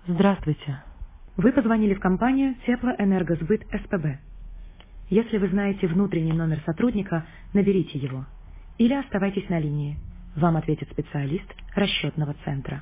Здравствуйте. Вы позвонили в компанию Теплоэнергосбыт СПБ. Если вы знаете внутренний номер сотрудника, наберите его. Или оставайтесь на линии. Вам ответит специалист расчетного центра.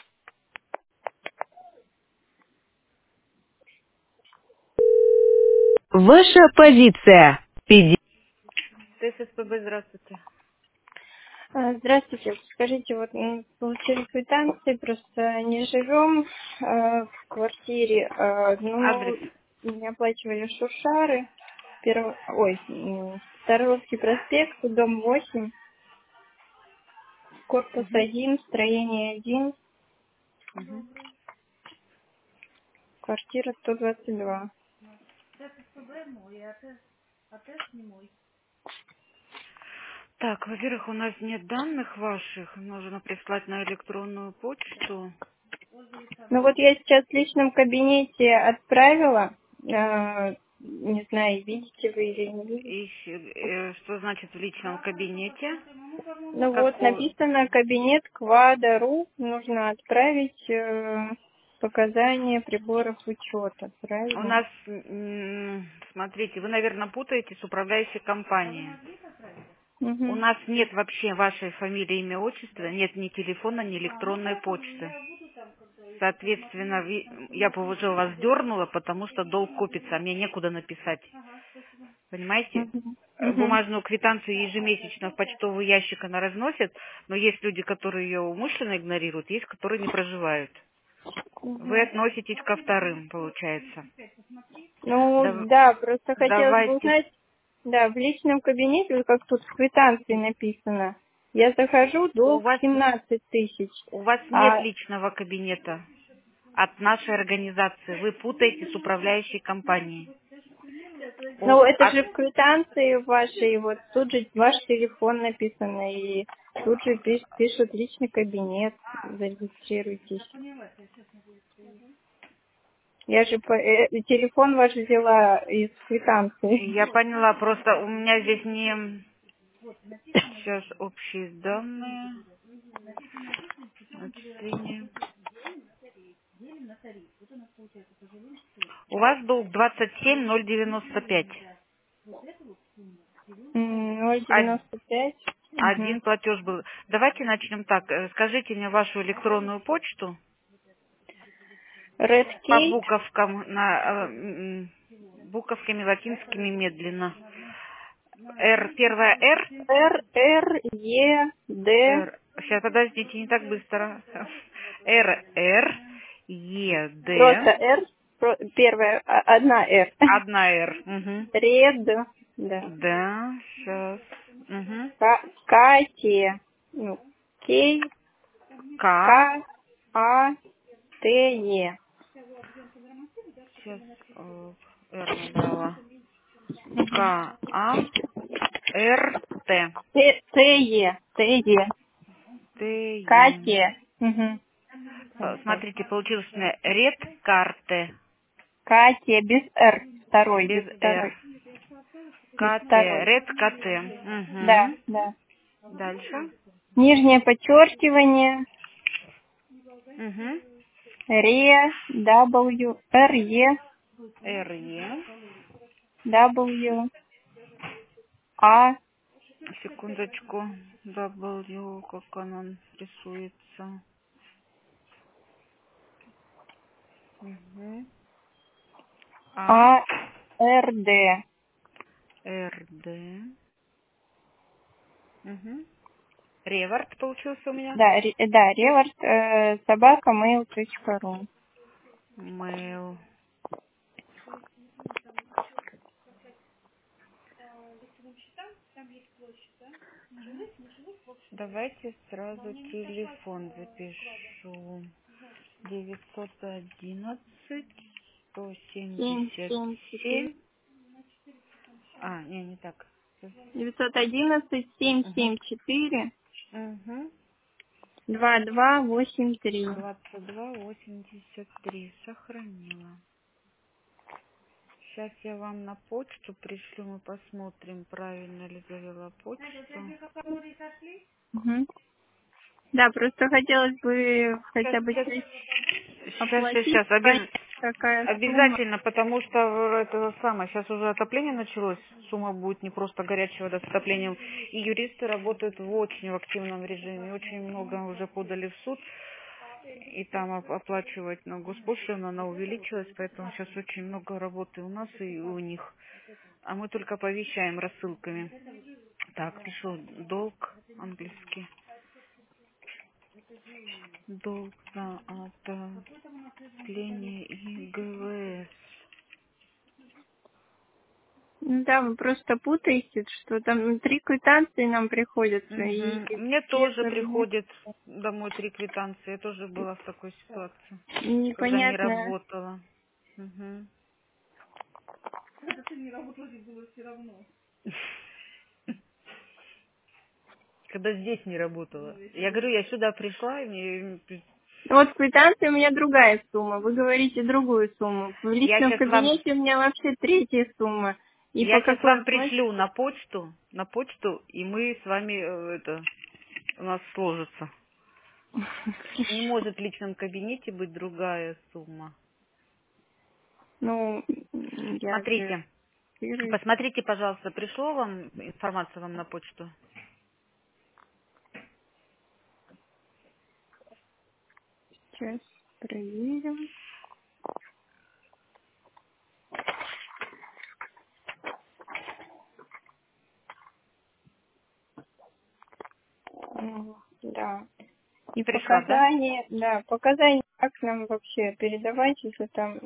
Ваша позиция. ТССПБ, здравствуйте. Здравствуйте. Скажите, вот получили квитанции, просто не живем в квартире, Адрес. ну, не оплачивали шуршары. Старовский проспект, дом 8, корпус Мгм. 1, строение 1, Мгм. квартира 122. Так, во-первых, у нас нет данных ваших. Нужно прислать на электронную почту. Ну вот я сейчас в личном кабинете отправила, не знаю, видите вы или не видите. Что значит в личном кабинете? Ну вот Какой? написано кабинет Квада.ру, нужно отправить показания приборов учета, У правильно? нас, смотрите, вы, наверное, путаете с управляющей компанией. У Угу. нас нет вообще вашей фамилии, имя, отчества, нет ни телефона, ни электронной почты. Соответственно, я бы уже вас дернула, потому что долг копится, а мне некуда написать. Понимаете? Угу. Угу. Бумажную квитанцию ежемесячно в почтовый ящик она разносит, но есть люди, которые ее умышленно игнорируют, есть, которые не проживают. Вы Угу. относитесь ко вторым, получается. Ну да, просто хотелось бы Давайте. узнать, да, в личном кабинете, вот как тут в квитанции написано, я захожу, У долг вас, 17 тысяч, у вас нет а личного кабинета от нашей организации. Вы путаете с управляющей компанией. ну, это же в квитанции вашей, вот тут же ваш телефон написано, и тут же пишут личный кабинет, зарегистрируйтесь. Я же телефон ваш взяла из квитанции. Я поняла, просто у меня здесь не... Сейчас общие данные, отчисления. У вас долг 27095. 0,95. Угу. Один платеж был. Давайте начнем так. Скажите мне вашу электронную почту Red по Kate, буковкам, буковками латинскими медленно. Р, первая Р, R, Р. Сейчас, подождите, не так быстро. Р, Р, Е, просто Д, R, первая, одна R. одна Р. Угу. Ред, да. Да, сейчас. Угу. Кате, ну, Кей, К. К, А, Т, Е. Сейчас Р набрала. К, А, Р, Т. Т, Е, Т, Е. Т, Е. Кате. Угу. Смотрите, получилось у меня ред карты. Кате без Р. Второй, без Без второй. Р. Без КТ. второй. Ред КТ. Да, Угу. да. Дальше. Нижнее подчеркивание. Угу. W, РЕ. W, А, Секундочку. W, как она рисуется. Угу. А. А, Р, Д. РД. Угу. Ревард получился у меня. Да, да, реворд, собака, mail.ru. Mail. Давайте сразу телефон запишу. 911 774. 177. Не так. 911 Угу. 774 Угу. 2283. 2283. Сохранила. Сейчас я вам на почту пришлю, мы посмотрим, правильно ли завела почту. Угу. Да, просто хотелось бы Сейчас, хотя бы сейчас, часть. оплатить, какая сумма. Обязательно, потому что это самое, сейчас уже отопление началось, сумма будет не просто горячая вода с отоплением. И юристы работают в очень активном режиме, очень много уже подали в суд. И там оплачивать на госпошлину, она увеличилась, поэтому сейчас очень много работы у нас и у них. А мы только оповещаем рассылками. Так, пишу долг английский. Долг за отопление и ГВС. Ну да, вы просто путаете, что там 3 квитанции нам приходят. Угу. И Мне все тоже приходит домой 3 квитанции. Я тоже была в такой ситуации, когда не непонятно. работала. Угу. Когда здесь не работала. Я говорю, я сюда пришла, и мне... Вот в квитанции у меня другая сумма. Вы говорите другую сумму. В Я личном кабинете у меня вообще третья сумма. И по сейчас какой вам пришлю на почту, и мы с вами у нас сложится. Не может в личном кабинете быть другая сумма. Ну, я Смотрите, же... посмотрите, пожалуйста, пришло вам информация вам на почту? Сейчас проверим. Да. И Пришла, да? показания, как нам вообще передавать, если там,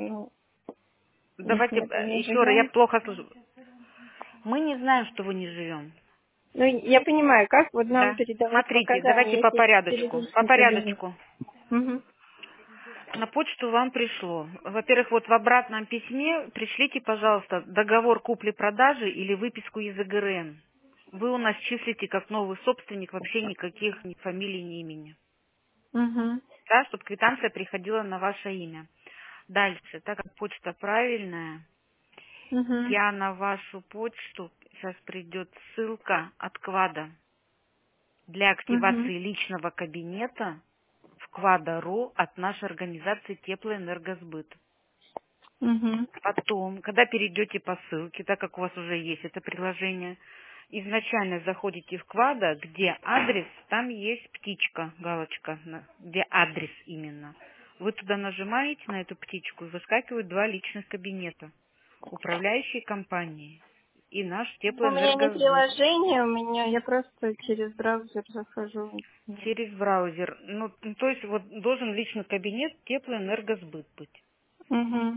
их Давайте нет, не еще раз, я живем. плохо слышу. Мы не знаем, что вы не живем. Ну, я понимаю, как вот нам Да. передавать Смотрите, давайте показания, по если через порядочку. По личный кабинет. порядочку. Угу. На почту вам пришло. Во-первых, вот в обратном письме пришлите, пожалуйста, договор купли-продажи или выписку из ИГРН. Вы у нас числите как новый собственник, вообще никаких ни фамилий, ни имени. Угу. Да, чтобы квитанция приходила на ваше имя. Дальше, так как почта правильная, Угу. я на вашу почту, сейчас придет ссылка от КВАДа для Угу. активации личного кабинета в КВАДа.ру от нашей организации Теплоэнергосбыт. Угу. Потом, когда перейдете по ссылке, так как у вас уже есть это приложение, изначально заходите в КВАДа, где адрес, там есть птичка, галочка, где адрес именно. Вы туда нажимаете на эту птичку, и выскакивают 2 личных кабинета. Управляющие компании и наш У меня не Теплоэнергосбыт. приложение, я просто через браузер захожу. Через браузер. Ну, то есть вот должен личный кабинет Теплоэнергосбыт быть. Угу.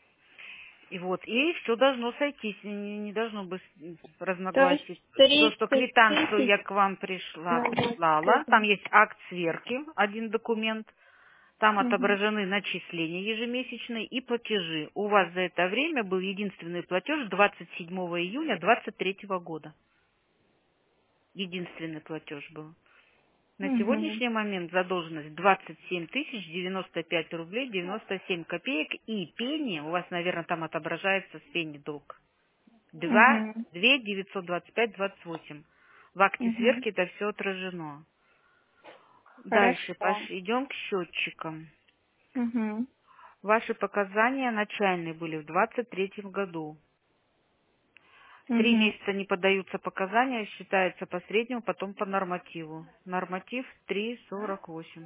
И вот, и все должно сойтись, не должно быть То есть разногласий. То, 30 что квитанцию тысяч я к вам прислала, там есть акт сверки, один документ, там Угу. отображены начисления ежемесячные и платежи. У вас за это время был единственный платеж 27 июня 2023 года. Единственный платеж был. На Угу. сегодняшний момент задолженность 27 тысяч 95 рублей 97 копеек и пени, у вас, наверное, там отображается с пени долг. 2 Угу. 925,28. В акте Угу. сверки это все отражено. Дальше Хорошо. идем к счетчикам. Угу. Ваши показания начальные были в 2023 году. 3 Угу. месяца не подаются показания, считается по среднему, потом по нормативу. Норматив 3,48.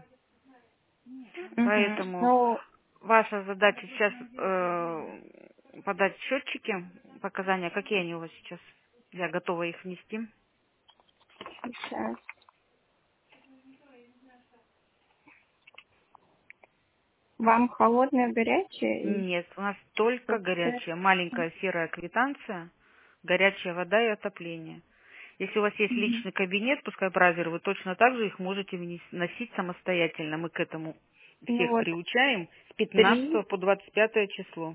Угу. Поэтому Ну, ваша задача сейчас подать счетчики, показания. Какие они у вас сейчас? Я готова их внести. сейчас. Вам холодное, горячее? Нет, у нас только горячая, маленькая серая квитанция, горячая вода и отопление. Если у вас есть Угу. личный кабинет, пускай бразер, вы точно так же их можете вносить самостоятельно. Мы к этому Ну всех вот, приучаем с 15 три, по 25 число.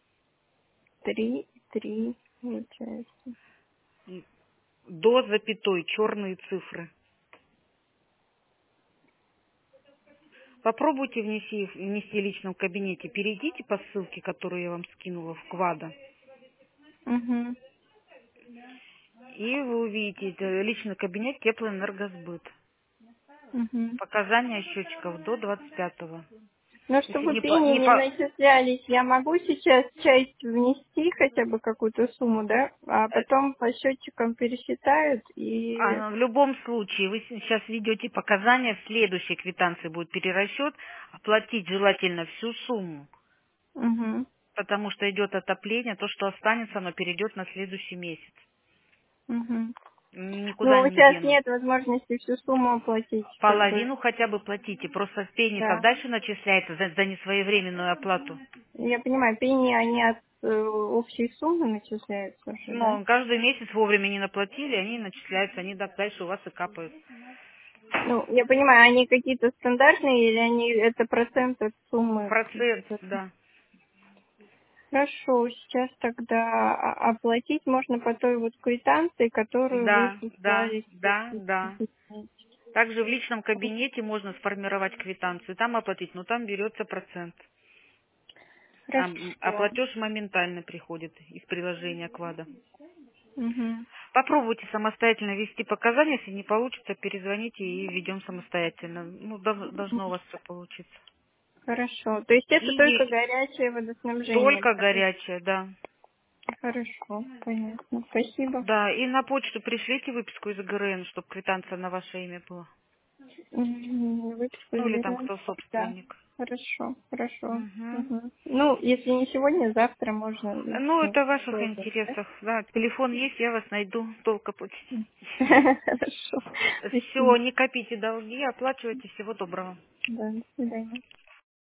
три, получается. И до запятой черные цифры. Попробуйте внести в личном кабинете. Перейдите по ссылке, которую я вам скинула в КВАДа. Угу. И вы увидите личный кабинет Теплоэнергосбыт. Угу. Показания счетчиков до 25-го. Но Если чтобы пени не начислялись, я могу сейчас часть внести, хотя бы какую-то сумму, да? А потом по счетчикам пересчитают и... В любом случае, вы сейчас ведете показания, в следующей квитанции будет перерасчет, оплатить желательно всю сумму, Угу. потому что идет отопление, то, что останется, оно перейдет на следующий месяц. Угу. Никуда Ну, не сейчас денут. нет возможности всю сумму оплатить. Половину хотя бы платите, просто пени-то Да. дальше начисляется за несвоевременную оплату. Я понимаю, пени, они от общей суммы начисляются уже, да? Но каждый месяц вовремя не наплатили, они начисляются, они дальше у вас и капают. Ну, я понимаю, они какие-то стандартные или они это процент от суммы? Процент, да. Хорошо, сейчас тогда оплатить можно по той вот квитанции, которую вы Да, да, прислали. да, да. Также в личном кабинете можно сформировать квитанцию, там оплатить, но там берется процент. А Хорошо. платеж моментально приходит из приложения Квада. Угу. Попробуйте самостоятельно ввести показания, если не получится, перезвоните и введем самостоятельно. Ну, должно у вас все получиться. Хорошо. То есть это только И горячее водоснабжение. только Да? горячее, да. Хорошо, понятно. Спасибо. Да, и на почту пришлите выписку из ГРН, чтобы квитанция на ваше имя была. Выписку Ну, из или там ГРН. кто Да. собственник. Хорошо, хорошо. Мгм. Угу. Ну, если не сегодня, завтра можно. Ну, это в ваших Тоже, да? интересах. Да, телефон есть, я вас найду. Толка почте. Хорошо. Все, Спасибо. не копите долги, оплачивайте. Всего доброго. Да, до свидания.